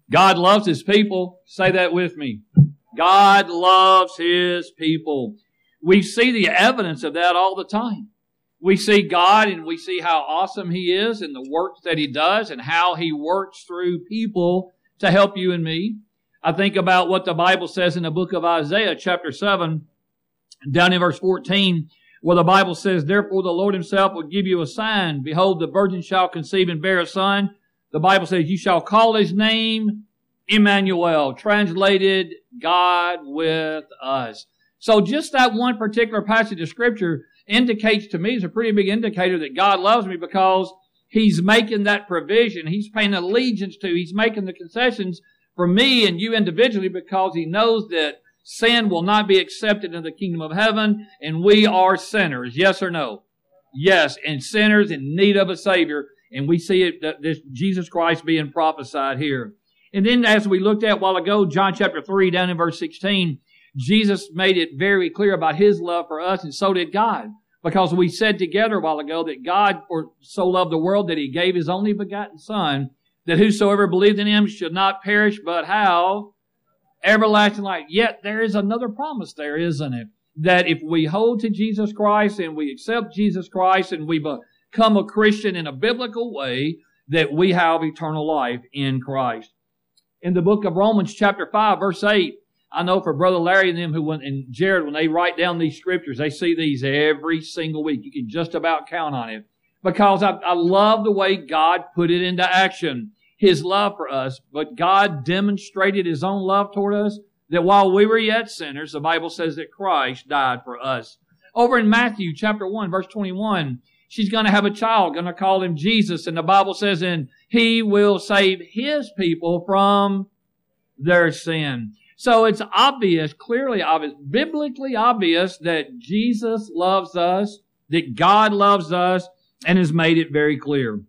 God loves His people. Say that with me. God loves His people. We see the evidence of that all the time. We see God and we see how awesome He is and the works that He does and how He works through people to help you and me. I think about what the Bible says in the book of Isaiah, chapter 7, down in verse 14, where the Bible says, "Therefore the Lord Himself will give you a sign. Behold, the virgin shall conceive and bear a son." The Bible says, "You shall call His name Emmanuel," translated, God with us. So just that one particular passage of Scripture indicates to me, is a pretty big indicator that God loves me, because He's making that provision. He's paying allegiance to. He's making the concessions for me and you individually, because He knows that sin will not be accepted in the kingdom of heaven, and we are sinners. Yes or no? Yes, and sinners in need of a Savior. And we see it, this Jesus Christ being prophesied here. And then as we looked at a while ago, John chapter 3, down in verse 16, Jesus made it very clear about His love for us, and so did God. Because we said together a while ago that God so loved the world that He gave His only begotten Son, that whosoever believed in Him should not perish, but have everlasting life. Yet there is another promise there, isn't it? That if we hold to Jesus Christ and we accept Jesus Christ and we become a Christian in a biblical way, that we have eternal life in Christ. In the book of Romans chapter 5, verse 8, I know for Brother Larry and them and Jared, when they write down these scriptures, they see these every single week. You can just about count on it. Because I love the way God put it into action. His love for us. But God demonstrated His own love toward us, that while we were yet sinners, the Bible says that Christ died for us. Over in Matthew chapter 1, verse 21, she's going to have a child, going to call Him Jesus. And the Bible says, and He will save His people from their sin. So it's obvious, clearly obvious, biblically obvious that Jesus loves us, that God loves us, and has made it very clear.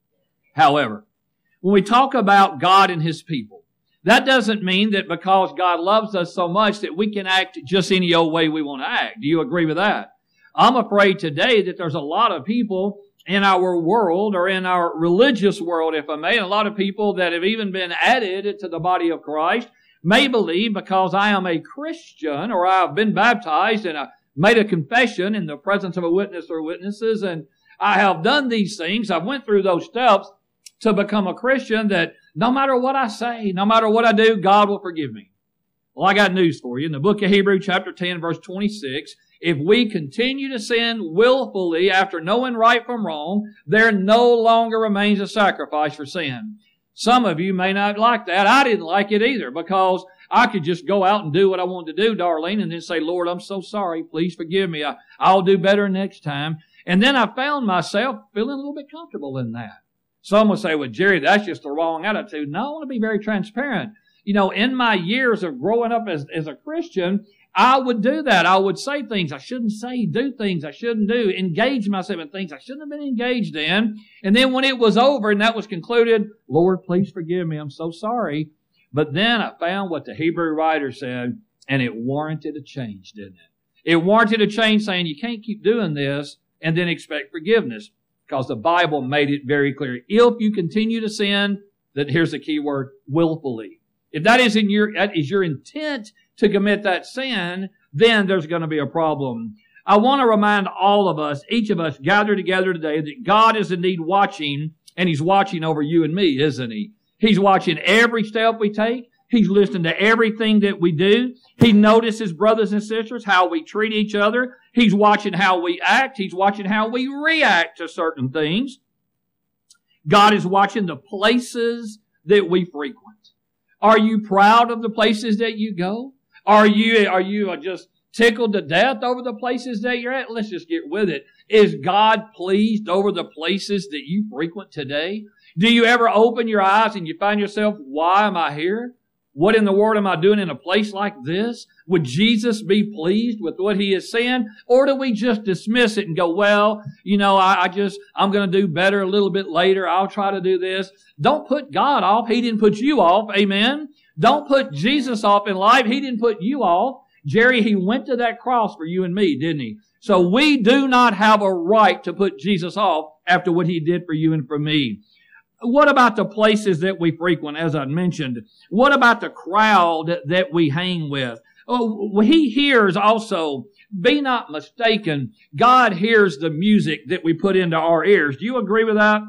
However, when we talk about God and His people, that doesn't mean that because God loves us so much that we can act just any old way we want to act. Do you agree with that? I'm afraid today that there's a lot of people in our world, or in our religious world, if I may, and a lot of people that have even been added to the body of Christ, may believe because I am a Christian, or I have been baptized and I made a confession in the presence of a witness or witnesses, and I have done these things, I've went through those steps to become a Christian, that no matter what I say, no matter what I do, God will forgive me. Well, I got news for you. In the book of Hebrews chapter 10, verse 26, if we continue to sin willfully after knowing right from wrong, there no longer remains a sacrifice for sin. Some of you may not like that. I didn't like it either, because I could just go out and do what I wanted to do, Darlene, and then say, Lord, I'm so sorry. Please forgive me. I'll do better next time. And then I found myself feeling a little bit comfortable in that. Some will say, well, Jerry, that's just the wrong attitude. No, I want to be very transparent. You know, in my years of growing up as a Christian, I would do that. I would say things I shouldn't say, do things I shouldn't do, engage myself in things I shouldn't have been engaged in. And then when it was over and that was concluded, Lord, please forgive me. I'm so sorry. But then I found what the Hebrew writer said, and it warranted a change, didn't it? It warranted a change, saying you can't keep doing this and then expect forgiveness, because the Bible made it very clear. If you continue to sin, that here's the key word, willfully. If that is your intent to commit that sin, then there's going to be a problem. I want to remind all of us, each of us gathered together today, that God is indeed watching, and He's watching over you and me, isn't He? He's watching every step we take. He's listening to everything that we do. He notices, brothers and sisters, how we treat each other. He's watching how we act. He's watching how we react to certain things. God is watching the places that we frequent. Are you proud of the places that you go? Are you just tickled to death over the places that you're at? Let's just get with it. Is God pleased over the places that you frequent today? Do you ever open your eyes and you find yourself, why am I here? What in the world am I doing in a place like this? Would Jesus be pleased with what He is saying? Or do we just dismiss it and go, well, you know, I'm going to do better a little bit later. I'll try to do this. Don't put God off. He didn't put you off. Amen. Don't put Jesus off in life. He didn't put you off. Jerry, He went to that cross for you and me, didn't He? So we do not have a right to put Jesus off after what He did for you and for me. What about the places that we frequent, as I mentioned? What about the crowd that we hang with? Oh, He hears also. Be not mistaken. God hears the music that we put into our ears. Do you agree with that?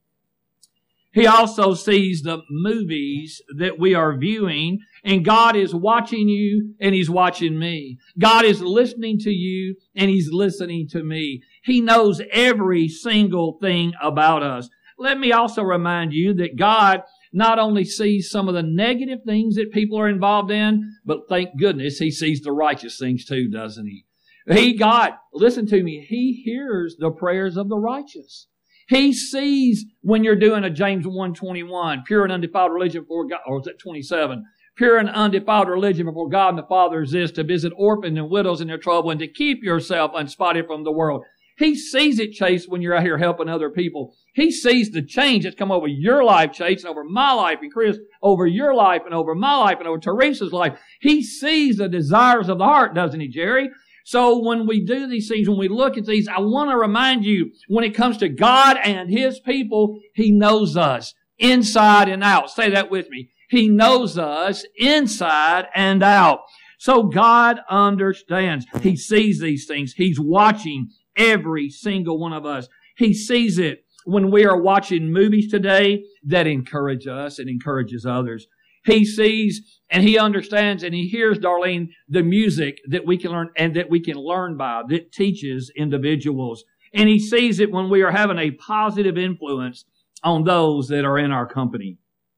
He also sees the movies that we are viewing, and God is watching you and He's watching me. God is listening to you and He's listening to me. He knows every single thing about us. Let me also remind you that God not only sees some of the negative things that people are involved in, but thank goodness He sees the righteous things too, doesn't He? God, listen to me, He hears the prayers of the righteous. He sees when you're doing a James 1:21, pure and undefiled religion before God, or is that 27? Pure and undefiled religion before God and the Father is this, to visit orphans and widows in their trouble and to keep yourself unspotted from the world. He sees it, Chase, when you're out here helping other people. He sees the change that's come over your life, Chase, and over my life, and Chris, over your life, and over my life, and over Teresa's life. He sees the desires of the heart, doesn't He, Jerry? So when we do these things, when we look at these, I want to remind you, when it comes to God and His people, He knows us inside and out. Say that with me. He knows us inside and out. So God understands. He sees these things. He's watching every single one of us. He sees it when we are watching movies today that encourage us and encourages others. He sees and He understands and He hears, Darlene, the music that we can learn and that we can learn by, that teaches individuals. And He sees it when we are having a positive influence on those that are in our company.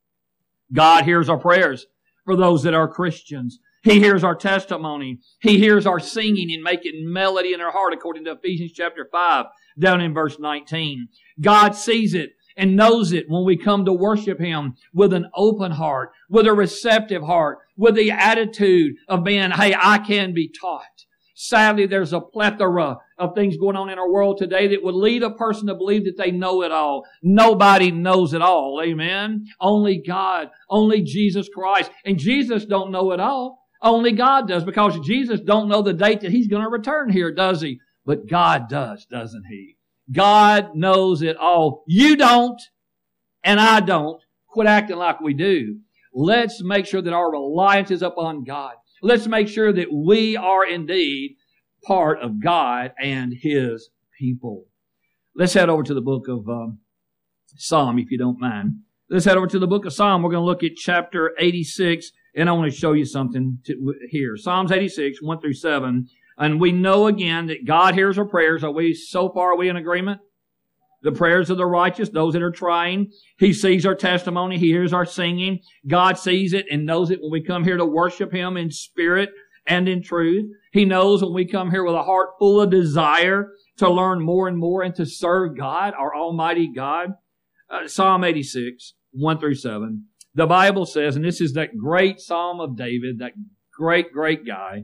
God hears our prayers for those that are Christians. He hears our testimony. He hears our singing and making melody in our heart, according to Ephesians chapter 5, down in verse 19. God sees it and knows it when we come to worship Him with an open heart, with a receptive heart, with the attitude of being, hey, I can be taught. Sadly, there's a plethora of things going on in our world today that would lead a person to believe that they know it all. Nobody knows it all. Amen? Only God. Only Jesus Christ. And Jesus don't know it all. Only God does, because Jesus don't know the date that He's going to return here, does He? But God does, doesn't He? God knows it all. You don't, and I don't. Quit acting like we do. Let's make sure that our reliance is upon God. Let's make sure that we are indeed part of God and His people. Let's head over to the book of Psalm, if you don't mind. Let's head over to the book of Psalm. We're going to look at chapter 86, and I want to show you something here. Psalms 86, 1 through 7. And we know again that God hears our prayers. So far, are we in agreement? The prayers of the righteous, those that are trying. He sees our testimony. He hears our singing. God sees it and knows it when we come here to worship Him in spirit and in truth. He knows when we come here with a heart full of desire to learn more and more and to serve God, our Almighty God. Psalm 86, 1 through 7. The Bible says, and this is that great Psalm of David, that great, great guy.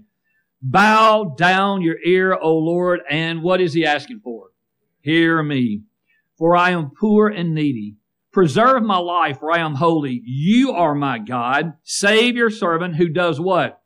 Bow down your ear, O Lord, and what is He asking for? Hear me, for I am poor and needy. Preserve my life, for I am holy. You are my God. Save your servant who does what?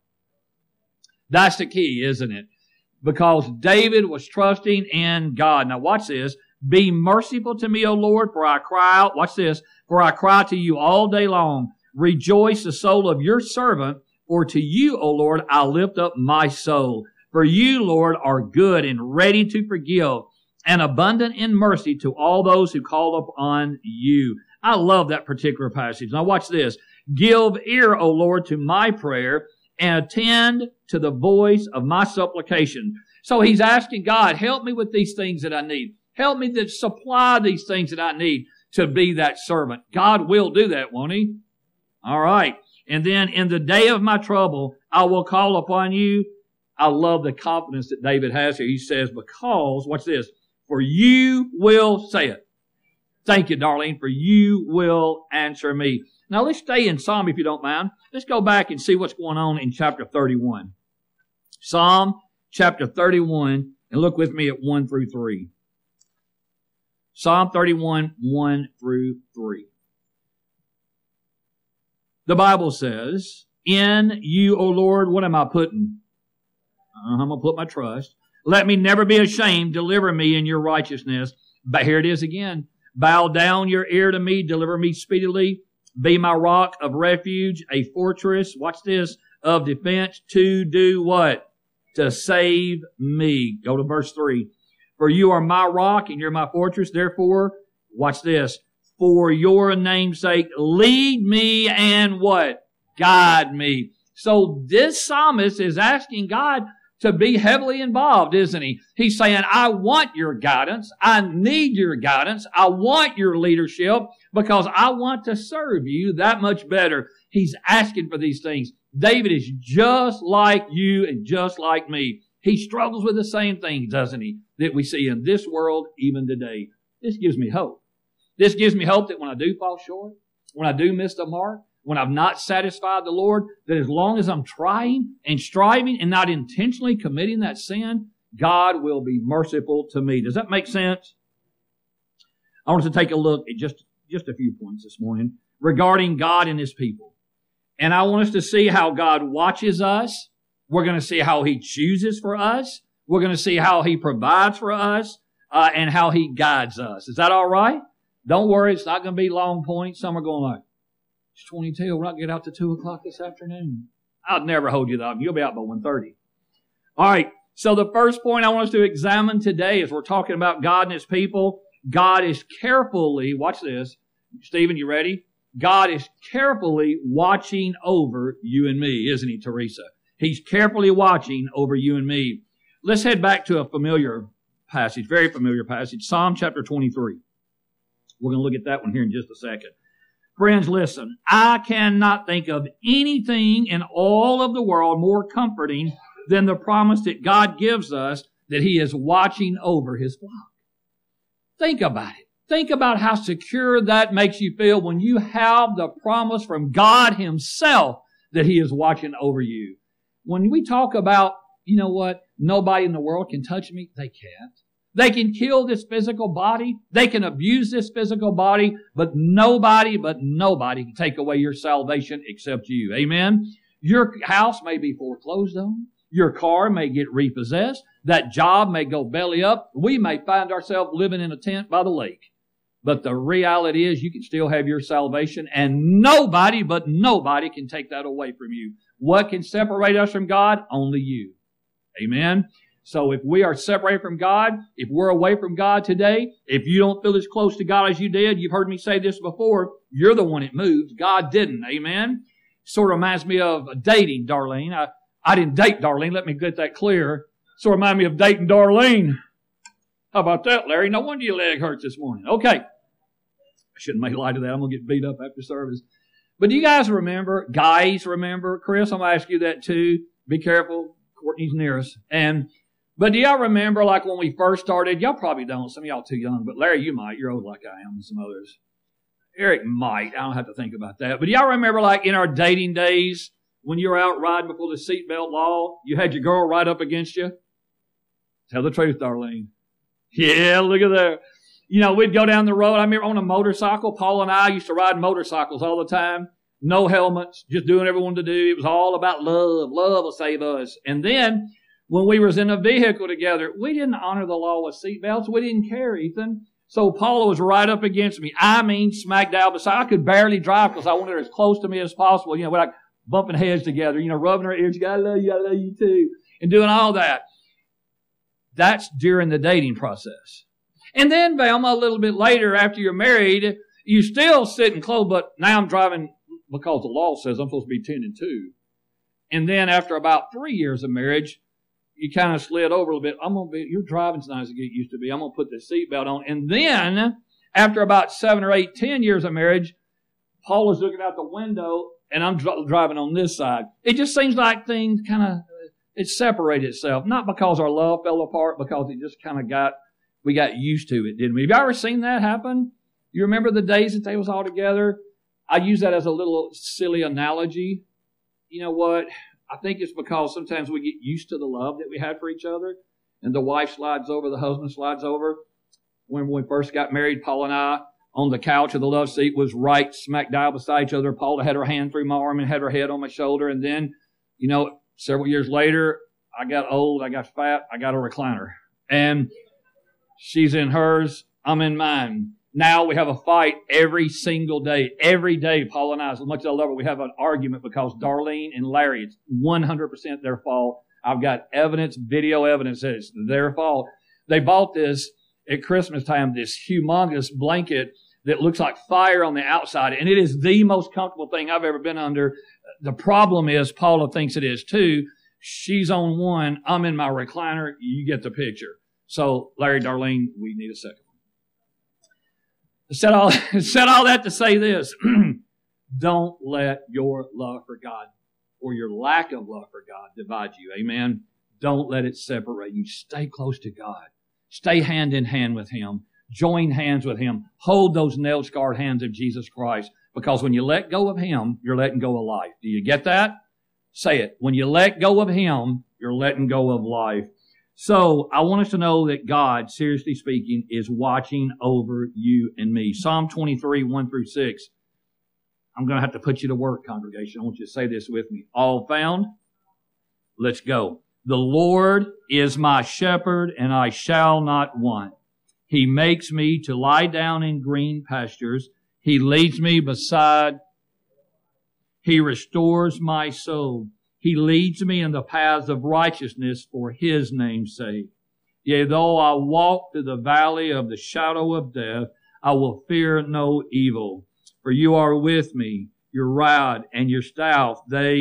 That's the key, isn't it? Because David was trusting in God. Now watch this. Be merciful to me, O Lord, for I cry out. Watch this. For I cry to you all day long. Rejoice the soul of your servant. For to you, O Lord, I lift up my soul. For you, Lord, are good and ready to forgive, and abundant in mercy to all those who call upon you. I love that particular passage. Now watch this. Give ear, O Lord, to my prayer, and attend to the voice of my supplication. So he's asking God, help me with these things that I need. Help me to supply these things that I need to be that servant. God will do that, won't He? All right. And then in the day of my trouble, I will call upon you. I love the confidence that David has here. He says, because, watch this, for you will say it. Thank you, Darlene, for you will answer me. Now let's stay in Psalm, if you don't mind. Let's go back and see what's going on in chapter 31. Psalm chapter 31, and look with me at 1 through 3. Psalm 31, 1 through 3. The Bible says, in you, O Lord, what am I putting? I'm going to put my trust. Let me never be ashamed. Deliver me in your righteousness. But here it is again. Bow down your ear to me, deliver me speedily. Be my rock of refuge, a fortress, watch this, of defense to do what? To save me. Go to verse 3. For you are my rock and you're my fortress. Therefore, watch this. For your name's sake, lead me and what? Guide me. So this psalmist is asking God to be heavily involved, isn't he? He's saying, I want your guidance. I need your guidance. I want your leadership because I want to serve you that much better. He's asking for these things. David is just like you and just like me. He struggles with the same things, doesn't he, that we see in this world even today. This gives me hope. This gives me hope that when I do fall short, when I do miss the mark, when I've not satisfied the Lord, that as long as I'm trying and striving and not intentionally committing that sin, God will be merciful to me. Does that make sense? I want us to take a look at just a few points this morning regarding God and His people. And I want us to see how God watches us. We're going to see how He chooses for us. We're going to see how He provides for us and how He guides us. Is that all right? Don't worry, it's not going to be long points. Some are going like, it's 22. We're not get out to 2 o'clock this afternoon. I'll never hold you up. You'll be out by 1:30. All right. So the first point I want us to examine today as we're talking about God and His people, God is carefully, watch this. Stephen, you ready? God is carefully watching over you and me, isn't He, Teresa? He's carefully watching over you and me. Let's head back to a familiar passage, very familiar passage, Psalm chapter 23. We're going to look at that one here in just a second. Friends, listen, I cannot think of anything in all of the world more comforting than the promise that God gives us that He is watching over His flock. Think about it. Think about how secure that makes you feel when you have the promise from God Himself that He is watching over you. When we talk about, you know what, nobody in the world can touch me, they can't. They can kill this physical body. They can abuse this physical body, but nobody can take away your salvation except you. Amen? Your house may be foreclosed on. Your car may get repossessed. That job may go belly up. We may find ourselves living in a tent by the lake. But the reality is you can still have your salvation and nobody can take that away from you. What can separate us from God? Only you. Amen? So if we are separated from God, if we're away from God today, if you don't feel as close to God as you did, you've heard me say this before, you're the one that moved. God didn't. Amen? Sort of reminds me of dating Darlene. I didn't date Darlene. Let me get that clear. Sort of reminds me of dating Darlene. How about that, Larry? No wonder your leg hurts this morning. Okay. I shouldn't make light of that. I'm going to get beat up after service. But do you guys remember, guys remember, Chris, I'm going to ask you that too. Be careful. Courtney's near us. But do y'all remember, like when we first started, y'all probably don't, some of y'all too young, but Larry, you might, you're old like I am and some others. Eric might, I don't have to think about that. But do y'all remember like in our dating days, when you were out riding before the seatbelt law, you had your girl right up against you? Tell the truth, Darlene. Yeah, look at that. You know, we'd go down the road. I remember on a motorcycle, Paul and I used to ride motorcycles all the time. No helmets, just doing everyone to do. It was all about love. Love will save us. And then when we was in a vehicle together, we didn't honor the law with seatbelts. We didn't care, Ethan. So Paula was right up against me. I mean, smack down beside. I could barely drive because I wanted her as close to me as possible. You know, we're like bumping heads together, you know, rubbing her ears. I love you too. And doing all that. That's during the dating process. And then, Velma, a little bit later, after you're married, you still sitting close, but now I'm driving because the law says I'm supposed to be 10 and 2. And then after about 3 years of marriage, you kind of slid over a little bit. Your driving's not as it used to be. I'm going to put the seatbelt on. And then, after about 7 or 8, 10 years of marriage, Paula's looking out the window, and I'm driving on this side. It just seems like things kind of, it separated itself. Not because our love fell apart, because it just kind of we got used to it, didn't we? Have you ever seen that happen? You remember the days that they was all together? I use that as a little silly analogy. You know what? I think it's because sometimes we get used to the love that we had for each other, and the wife slides over, the husband slides over. When we first got married, Paul and I, on the couch of the love seat, was right smack dab beside each other. Paula had her hand through my arm and had her head on my shoulder. And then, you know, several years later, I got old, I got fat, I got a recliner. And she's in hers, I'm in mine. Now we have a fight every single day. Every day, Paul and I, as much as I love her, we have an argument because Darlene and Larry, it's 100% their fault. I've got evidence, video evidence that it's their fault. They bought this at Christmas time, this humongous blanket that looks like fire on the outside, and it is the most comfortable thing I've ever been under. The problem is, Paula thinks it is too. She's on one, I'm in my recliner, you get the picture. So, Larry, Darlene, we need a second one. Said all that to say this. Don't let your love for God or your lack of love for God divide you. Amen. Don't let it separate you. Stay close to God. Stay hand in hand with Him. Join hands with Him. Hold those nail-scarred hands of Jesus Christ. Because when you let go of Him, you're letting go of life. Do you get that? Say it. When you let go of Him, you're letting go of life. So, I want us to know that God, seriously speaking, is watching over you and me. Psalm 23, 1 through 6. I'm going to have to put you to work, congregation. I want you to say this with me. All found? Let's go. The Lord is my shepherd, and I shall not want. He makes me to lie down in green pastures. He leads me beside. He restores my soul. He leads me in the paths of righteousness for His name's sake. Yea, though I walk through the valley of the shadow of death, I will fear no evil. For you are with me, your rod and your staff,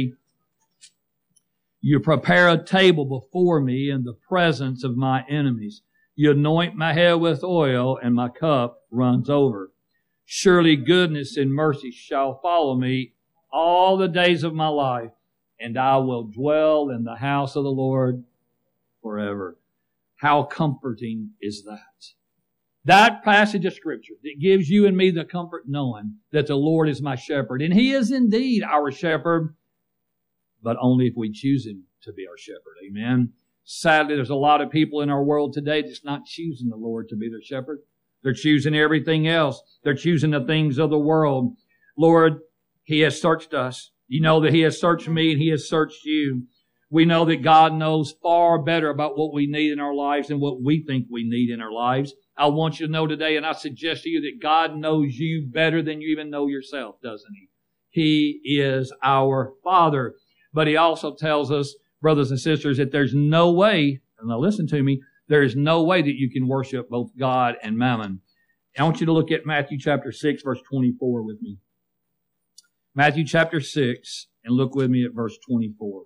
you prepare a table before me in the presence of my enemies. You anoint my head with oil, and my cup runs over. Surely goodness and mercy shall follow me all the days of my life, and I will dwell in the house of the Lord forever. How comforting is that? That passage of Scripture that gives you and me the comfort knowing that the Lord is my shepherd. And He is indeed our shepherd, but only if we choose Him to be our shepherd. Amen. Sadly, there's a lot of people in our world today that's not choosing the Lord to be their shepherd. They're choosing everything else. They're choosing the things of the world. Lord, He has searched us. You know that He has searched me and He has searched you. We know that God knows far better about what we need in our lives than what we think we need in our lives. I want you to know today, and I suggest to you that God knows you better than you even know yourself, doesn't He? He is our Father. But He also tells us, brothers and sisters, that there's no way, and now listen to me, there is no way that you can worship both God and mammon. I want you to look at Matthew chapter 6, verse 24 with me. Matthew chapter 6, and look with me at verse 24.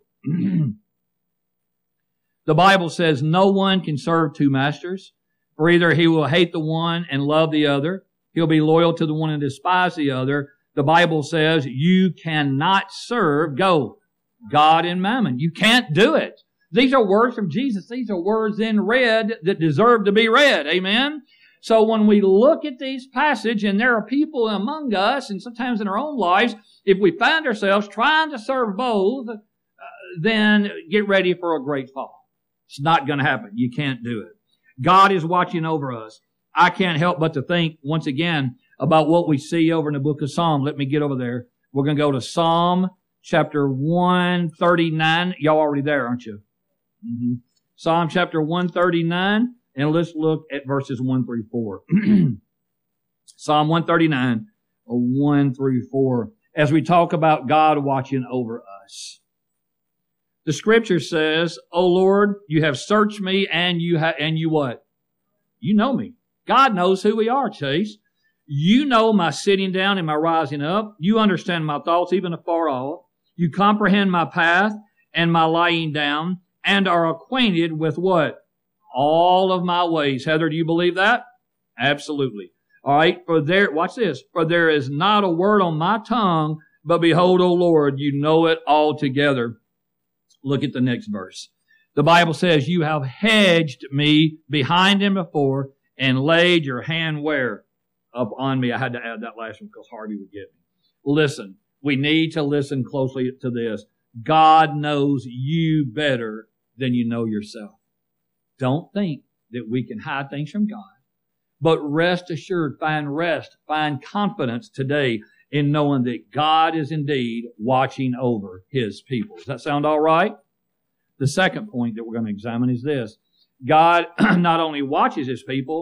The Bible says, no one can serve two masters, for either he will hate the one and love the other. He'll be loyal to the one and despise the other. The Bible says you cannot serve, God and mammon. You can't do it. These are words from Jesus. These are words in red that deserve to be read. Amen? So when we look at these passages, and there are people among us, and sometimes in our own lives, if we find ourselves trying to serve both, then get ready for a great fall. It's not going to happen. You can't do it. God is watching over us. I can't help but to think, once again, about what we see over in the book of Psalm. Let me get over there. We're going to go to Psalm chapter 139. Y'all already there, aren't you? Mm-hmm. Psalm chapter 139, and let's look at verses 1 through 4. Psalm 139, 1 through 4. As we talk about God watching over us. The Scripture says, O Lord, you have searched me, and you what? You know me. God knows who we are, Chase. You know my sitting down and my rising up. You understand my thoughts even afar off. You comprehend my path and my lying down, and are acquainted with what? All of my ways. Heather, do you believe that? Absolutely. All right. Watch this. For there is not a word on my tongue, but behold, O Lord, you know it altogether. Look at the next verse. The Bible says, you have hedged me behind and before, and laid your hand where? Up on me. I had to add that last one because Harvey would get me. Listen, we need to listen closely to this. God knows you better than you know yourself. Don't think that we can hide things from God. But rest assured, find confidence today in knowing that God is indeed watching over His people. Does that sound all right? The second point that we're going to examine is this. God not only watches His people,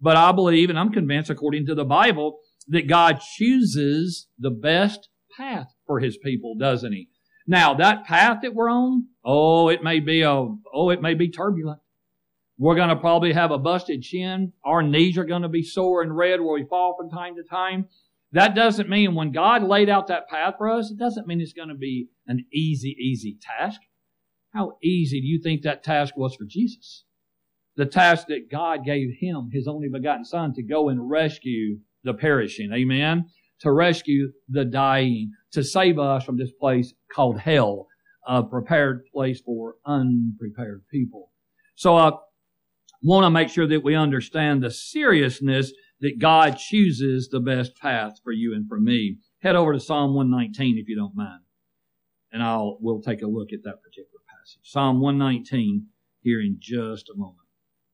But I believe, and I'm convinced according to the Bible, that God chooses the best path for His people, doesn't He? Now, that path that we're on, it may be turbulent. We're going to probably have a busted chin. Our knees are going to be sore and red where we fall from time to time. That doesn't mean when God laid out that path for us, it doesn't mean it's going to be an easy task. How easy do you think that task was for Jesus? The task that God gave Him, His only begotten Son, to go and rescue the perishing. Amen? To rescue the dying. To save us from this place called hell. A prepared place for unprepared people. So I want to make sure that we understand the seriousness that God chooses the best path for you and for me. Head over to Psalm 119 if you don't mind. And we'll take a look at that particular passage. Psalm 119 here in just a moment.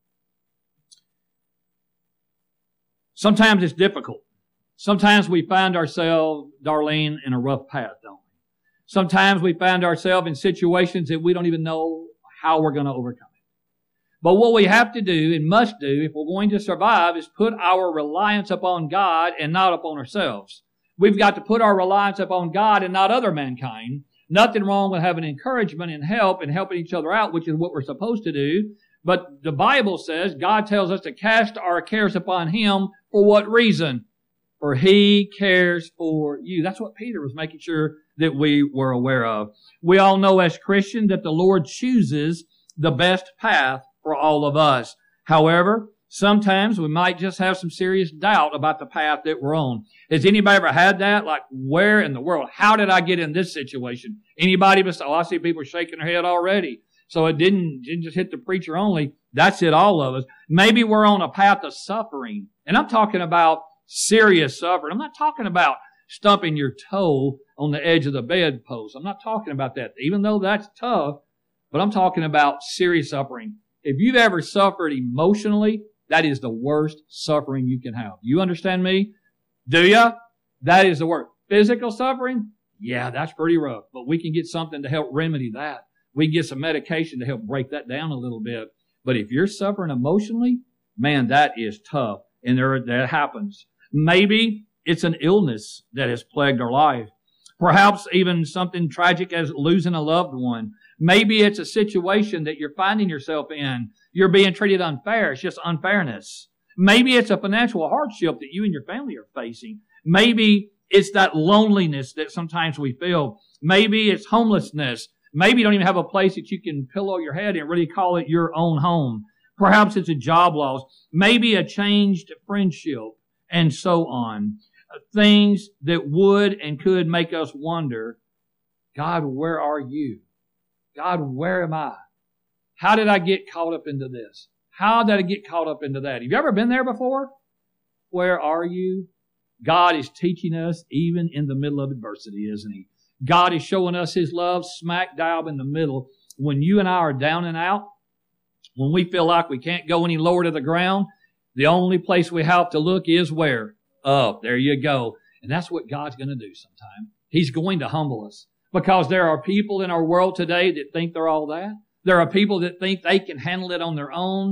Sometimes it's difficult. Sometimes we find ourselves, Darlene, in a rough path, don't we? Sometimes we find ourselves in situations that we don't even know how we're going to overcome it. But what we have to do and must do if we're going to survive is put our reliance upon God and not upon ourselves. We've got to put our reliance upon God and not other mankind. Nothing wrong with having encouragement and help and helping each other out, which is what we're supposed to do. But the Bible says, God tells us to cast our cares upon Him. For what reason? For He cares for you. That's what Peter was making sure that we were aware of. We all know as Christians that the Lord chooses the best path for all of us. However, sometimes we might just have some serious doubt about the path that we're on. Has anybody ever had that? Like, where in the world? How did I get in this situation? Anybody? I see people shaking their head already. So it didn't just hit the preacher only. That's it, all of us. Maybe we're on a path of suffering. And I'm talking about serious suffering. I'm not talking about stumping your toe on the edge of the bedpost. I'm not talking about that, even though that's tough. But I'm talking about serious suffering. If you've ever suffered emotionally, that is the worst suffering you can have. You understand me? Do ya? That is the worst. Physical suffering? Yeah, that's pretty rough. But we can get something to help remedy that. We can get some medication to help break that down a little bit. But if you're suffering emotionally, man, that is tough. And that happens. Maybe it's an illness that has plagued our life. Perhaps even something tragic as losing a loved one. Maybe it's a situation that you're finding yourself in. You're being treated unfair. It's just unfairness. Maybe it's a financial hardship that you and your family are facing. Maybe it's that loneliness that sometimes we feel. Maybe it's homelessness. Maybe you don't even have a place that you can pillow your head and really call it your own home. Perhaps it's a job loss. Maybe a changed friendship and so on. Things that would and could make us wonder, God, where are you? God, where am I? How did I get caught up into this? How did I get caught up into that? Have you ever been there before? Where are you? God is teaching us even in the middle of adversity, isn't He? God is showing us His love smack dab in the middle. When you and I are down and out, when we feel like we can't go any lower to the ground, the only place we have to look is where? Up. There you go. And that's what God's going to do sometime. He's going to humble us. Because there are people in our world today that think they're all that. There are people that think they can handle it on their own.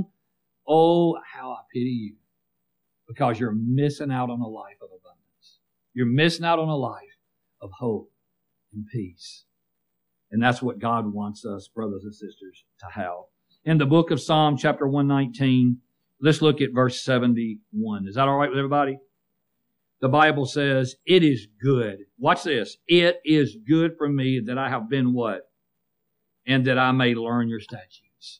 Oh, how I pity you. Because you're missing out on a life of abundance. You're missing out on a life of hope and peace. And that's what God wants us, brothers and sisters, to have. In the book of Psalm, chapter 119, let's look at verse 71. Is that all right with everybody? The Bible says, it is good. Watch this. It is good for me that I have been what? And that I may learn your statutes.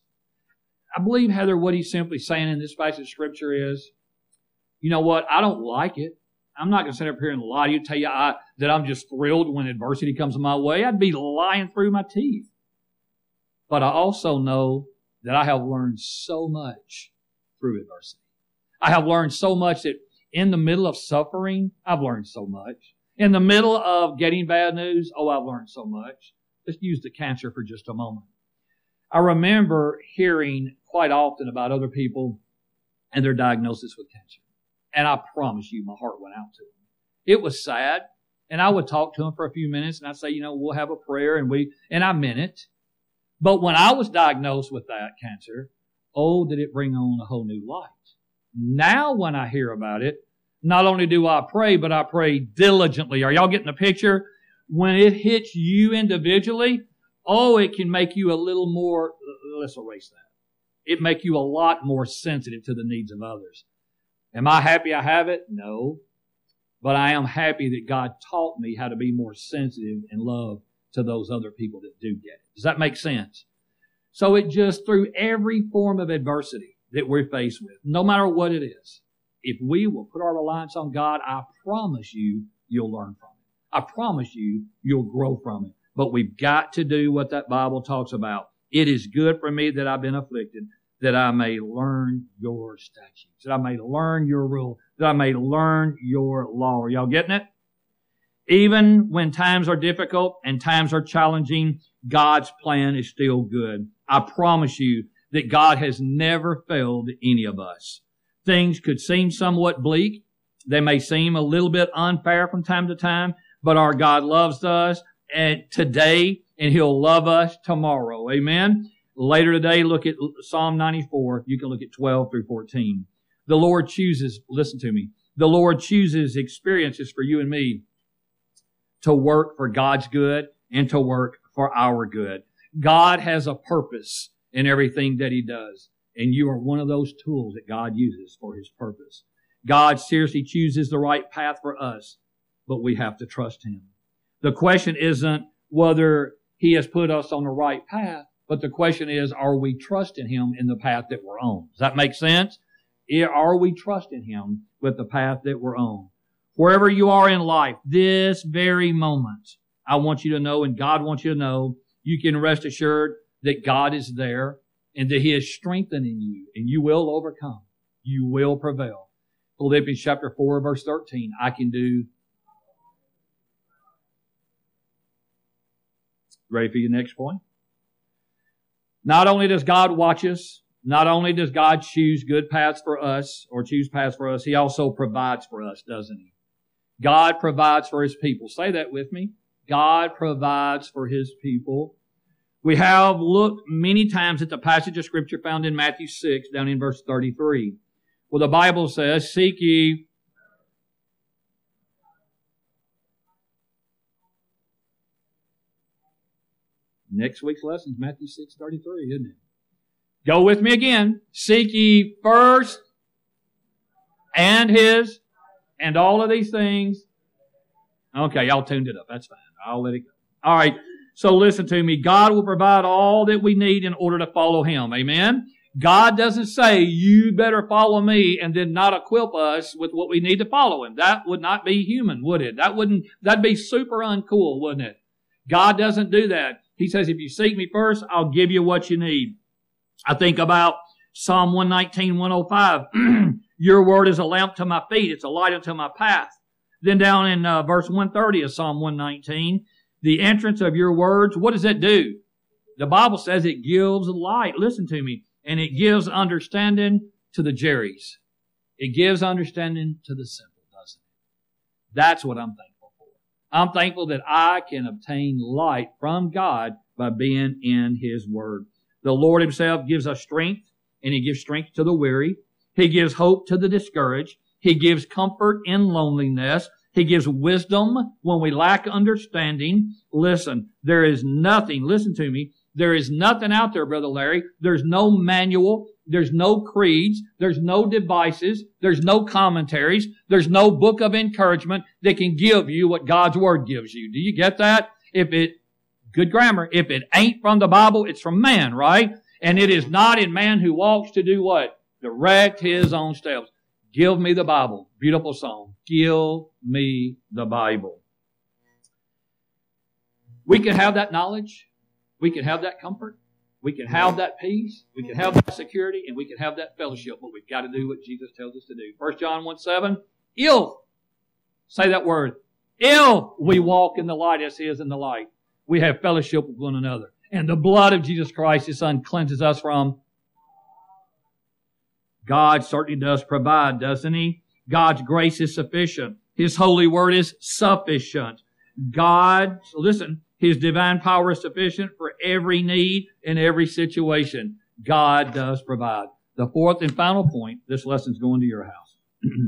I believe, Heather, what he's simply saying in this passage of Scripture is, you know what? I don't like it. I'm not going to sit up here and lie to you, tell you that I'm just thrilled when adversity comes my way. I'd be lying through my teeth. But I also know that I have learned so much through adversity. I have learned so much that in the middle of suffering, I've learned so much. In the middle of getting bad news, I've learned so much. Let's use the cancer for just a moment. I remember hearing quite often about other people and their diagnosis with cancer. And I promise you, my heart went out to them. It was sad. And I would talk to them for a few minutes and I'd say, we'll have a prayer and I meant it. But when I was diagnosed with that cancer, did it bring on a whole new light. Now when I hear about it, not only do I pray, but I pray diligently. Are y'all getting the picture? When it hits you individually, it can make you a little more, let's erase that. It make you a lot more sensitive to the needs of others. Am I happy I have it? No. But I am happy that God taught me how to be more sensitive and love to those other people that do get it. Does that make sense? So it just, through every form of adversity that we're faced with, no matter what it is, if we will put our reliance on God, I promise you, you'll learn from it. I promise you, you'll grow from it. But we've got to do what that Bible talks about. It is good for me that I've been afflicted, that I may learn your statutes, that I may learn your rule, that I may learn your law. Are y'all getting it? Even when times are difficult and times are challenging, God's plan is still good. I promise you that God has never failed any of us. Things could seem somewhat bleak. They may seem a little bit unfair from time to time, but our God loves us today, and He'll love us tomorrow. Amen? Later today, look at Psalm 94. You can look at 12 through 14. The Lord chooses, listen to me, the Lord chooses experiences for you and me to work for God's good and to work for our good. God has a purpose in everything that He does, and you are one of those tools that God uses for His purpose. God seriously chooses the right path for us, but we have to trust Him. The question isn't whether He has put us on the right path, but the question is, are we trusting Him in the path that we're on? Does that make sense? Are we trusting Him with the path that we're on? Wherever you are in life, this very moment, I want you to know, and God wants you to know, you can rest assured that God is there and that He is strengthening you, and you will overcome. You will prevail. Philippians chapter 4, verse 13, I can do. Ready for your next point? Not only does God watch us, not only does God choose good paths for us, or choose paths for us, He also provides for us, doesn't He? God provides for His people. Say that with me. God provides for His people. We have looked many times at the passage of Scripture found in Matthew 6, down in verse 33, where the Bible says, seek ye. Next week's lesson is Matthew 6:33, isn't it? Go with me again. Seek ye first and His, and all of these things. Okay, y'all tuned it up. That's fine. I'll let it go. All right. So listen to me. God will provide all that we need in order to follow Him. Amen? God doesn't say, you better follow me, and then not equip us with what we need to follow Him. That would not be human, would it? That'd be super uncool, wouldn't it? God doesn't do that. He says, if you seek me first, I'll give you what you need. I think about Psalm 119, 105. Your word is a lamp to my feet. It's a light unto my path. Then down in verse 130 of Psalm 119, the entrance of your words, what does it do? The Bible says it gives light. Listen to me. And it gives understanding to the Jerrys. It gives understanding to the simple, doesn't it? That's what I'm thankful for. I'm thankful that I can obtain light from God by being in His Word. The Lord Himself gives us strength, and He gives strength to the weary. He gives hope to the discouraged. He gives comfort in loneliness. He gives wisdom when we lack understanding. Listen, there is nothing, listen to me, there is nothing out there, Brother Larry. There's no manual. There's no creeds. There's no devices. There's no commentaries. There's no book of encouragement that can give you what God's Word gives you. Do you get that? Good grammar, if it ain't from the Bible, it's from man, right? And it is not in man who walks to do what? Direct his own steps. Give me the Bible. Beautiful song. Give me the Bible. We can have that knowledge. We can have that comfort. We can have that peace. We can have that security. And we can have that fellowship. But we've got to do what Jesus tells us to do. 1 John 1:7. If, say that word, if we walk in the light as He is in the light, we have fellowship with one another. And the blood of Jesus Christ, His Son, cleanses us from. God certainly does provide, doesn't He? God's grace is sufficient. His holy word is sufficient. God, so listen, His divine power is sufficient for every need in every situation. God does provide. The fourth and final point, this lesson's going to your house.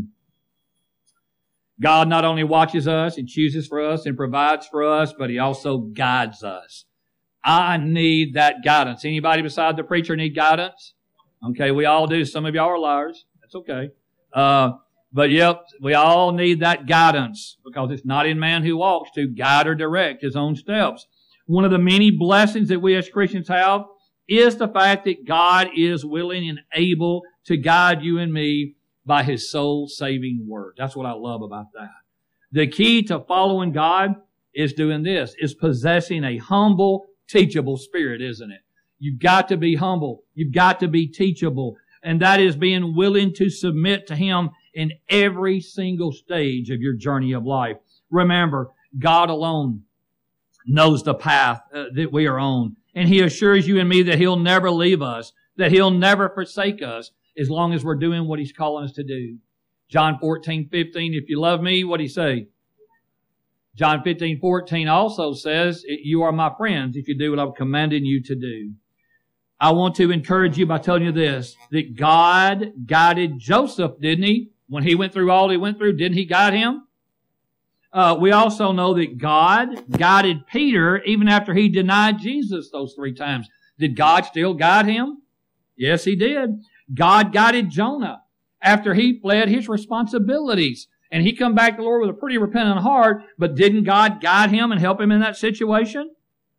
God not only watches us and chooses for us and provides for us, but He also guides us. I need that guidance. Anybody beside the preacher need guidance? Okay, we all do. Some of y'all are liars. That's okay. But yep, we all need that guidance because it's not in man who walks to guide or direct his own steps. One of the many blessings that we as Christians have is the fact that God is willing and able to guide you and me by His soul-saving word. That's what I love about that. The key to following God is doing this, is possessing a humble, teachable spirit, isn't it? You've got to be humble. You've got to be teachable. And that is being willing to submit to Him in every single stage of your journey of life. Remember, God alone knows the path that we are on. And He assures you and me that He'll never leave us, that He'll never forsake us as long as we're doing what He's calling us to do. John 14:15, if you love me, what'd He say? John 15:14 also says, you are my friends if you do what I'm commanding you to do. I want to encourage you by telling you this, that God guided Joseph, didn't He? When he went through all he went through, didn't He guide him? We also know that God guided Peter even after he denied Jesus those 3 times. Did God still guide him? Yes, He did. God guided Jonah after he fled his responsibilities. And he come back to the Lord with a pretty repentant heart, but didn't God guide him and help him in that situation?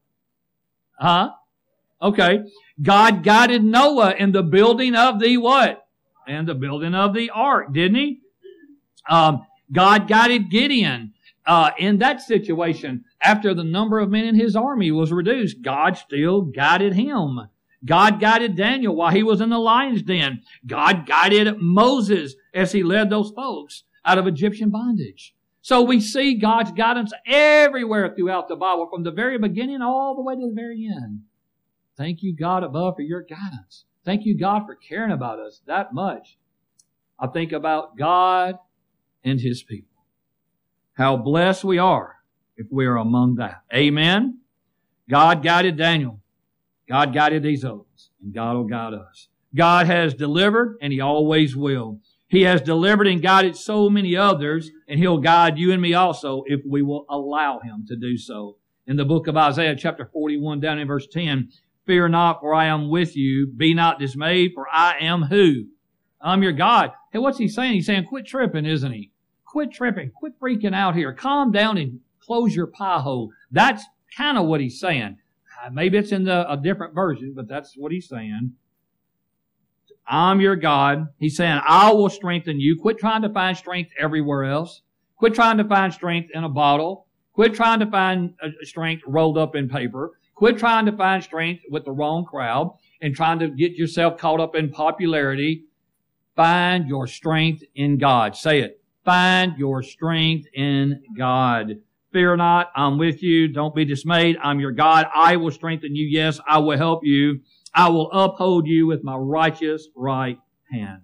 Okay. God guided Noah in the building of the what? And the building of the ark, didn't He? God guided Gideon in that situation. After the number of men in his army was reduced, God still guided him. God guided Daniel while he was in the lion's den. God guided Moses as he led those folks out of Egyptian bondage. So we see God's guidance everywhere throughout the Bible, from the very beginning all the way to the very end. Thank you, God above, for your guidance. Thank you, God, for caring about us that much. I think about God and His people. How blessed we are if we are among that. Amen? God guided Daniel. God guided these others. And God will guide us. God has delivered, and He always will. He has delivered and guided so many others, and He'll guide you and me also if we will allow Him to do so. In the book of Isaiah, chapter 41, down in verse 10, fear not, for I am with you. Be not dismayed, for I am who? I'm your God. Hey, what's He saying? He's saying, quit tripping, isn't He? Quit tripping. Quit freaking out here. Calm down and close your pie hole. That's kind of what He's saying. Maybe it's in a different version, but that's what He's saying. I'm your God. He's saying, I will strengthen you. Quit trying to find strength everywhere else. Quit trying to find strength in a bottle. Quit trying to find strength rolled up in paper. Quit trying to find strength with the wrong crowd and trying to get yourself caught up in popularity. Find your strength in God. Say it. Find your strength in God. Fear not, I'm with you. Don't be dismayed. I'm your God. I will strengthen you. Yes, I will help you. I will uphold you with my righteous right hand.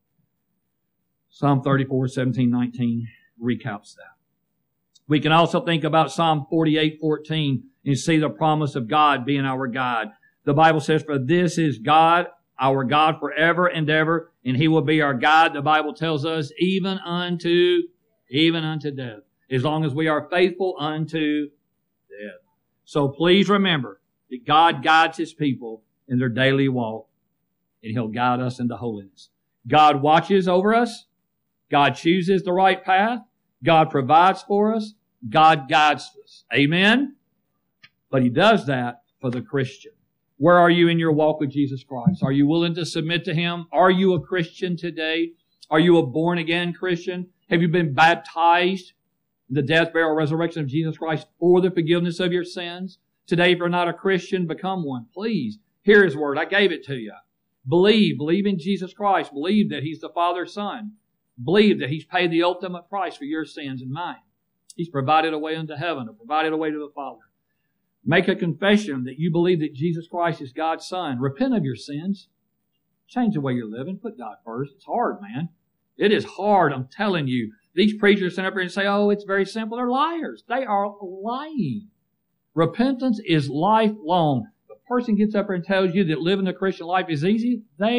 Psalm 34, 17, 19 recaps that. We can also think about Psalm 48, 14 and see the promise of God being our God. The Bible says, for this is God, our God forever and ever, and He will be our God. The Bible tells us, even unto death. As long as we are faithful unto death. So please remember that God guides His people in their daily walk, and He'll guide us into holiness. God watches over us. God chooses the right path. God provides for us. God guides us. Amen? But He does that for the Christian. Where are you in your walk with Jesus Christ? Are you willing to submit to Him? Are you a Christian today? Are you a born-again Christian? Have you been baptized in the death, burial, resurrection of Jesus Christ for the forgiveness of your sins? Today, if you're not a Christian, become one. Please, hear His word. I gave it to you. Believe in Jesus Christ. Believe that He's the Father's Son. Believe that He's paid the ultimate price for your sins and mine. He's provided a way unto heaven, or provided a way to the Father. Make a confession that you believe that Jesus Christ is God's Son. Repent of your sins. Change the way you're living. Put God first. It's hard, man. It is hard, I'm telling you. These preachers stand up here and say, oh, it's very simple. They're liars. They are lying. Repentance is lifelong. If a person gets up here and tells you that living the Christian life is easy, they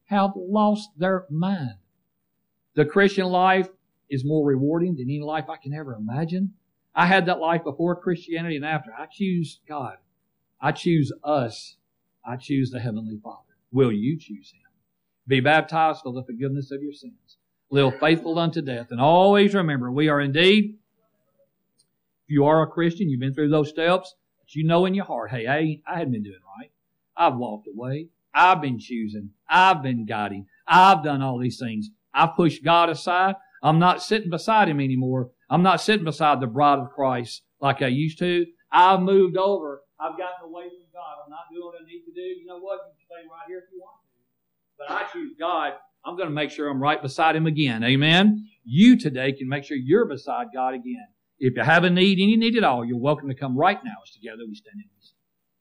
have lost their mind. The Christian life is more rewarding than any life I can ever imagine. I had that life before Christianity and after. I choose God. I choose us. I choose the Heavenly Father. Will you choose Him? Be baptized for the forgiveness of your sins. Live faithful unto death. And always remember, we are indeed, if you are a Christian, you've been through those steps, but you know in your heart, hey, I hadn't been doing right. I've walked away. I've been choosing. I've been guiding. I've done all these things. I've pushed God aside. I'm not sitting beside Him anymore. I'm not sitting beside the bride of Christ like I used to. I've moved over. I've gotten away from God. I'm not doing what I need to do. You know what? You can stay right here if you want to. But I choose God. I'm going to make sure I'm right beside Him again. Amen? You today can make sure you're beside God again. If you have a need, any need at all, you're welcome to come right now as together we stand in peace.